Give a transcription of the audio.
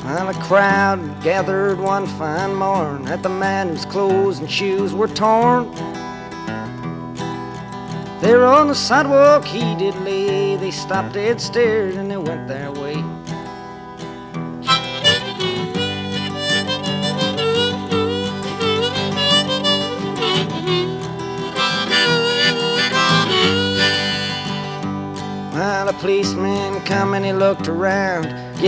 Well, a crowd gathered one fine morn at the man whose clothes and shoes were torn. There on the sidewalk he did lay. They stopped dead stared and they went their way. Well, a policeman come and he looked around.